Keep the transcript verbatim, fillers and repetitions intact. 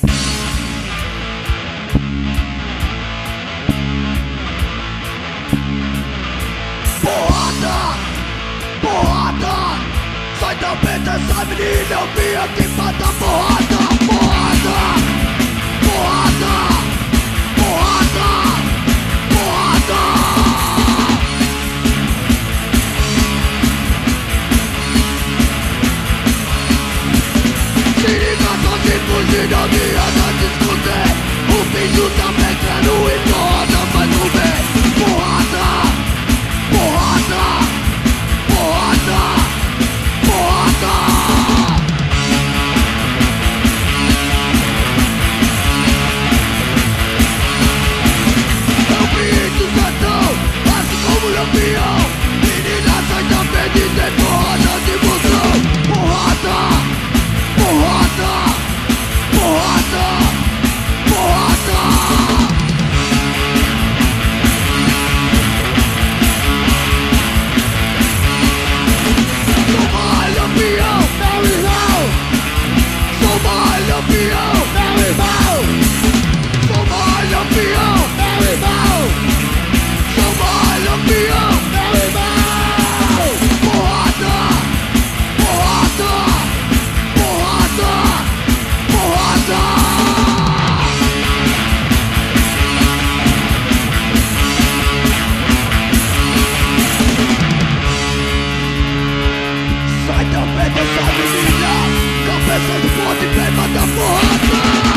Porrada, porrada, sai também dessa menina, eu vim aqui pra dar porrada. Porrada, porrada, porrada, porrada. Se liga só se fugir, não adianta discutir. O bicho tá pegando e porrada vai comer. Porrada, porrada, porrada, porrada. Eu criei do sertão, assim como lampião. Menina, sai da frente e tem porrada de moção. Porrada, porrada, porrada, porrada. Sou mais lampião, meu irmão. Sou mais lampião, meu irmão. Sou mais lampião, meu irmão. Sou mais lampião, meu irmão. Porrada, porrada, porrada, porrada. Sai também dessa menina, cabeça de ponte, pega da porrada.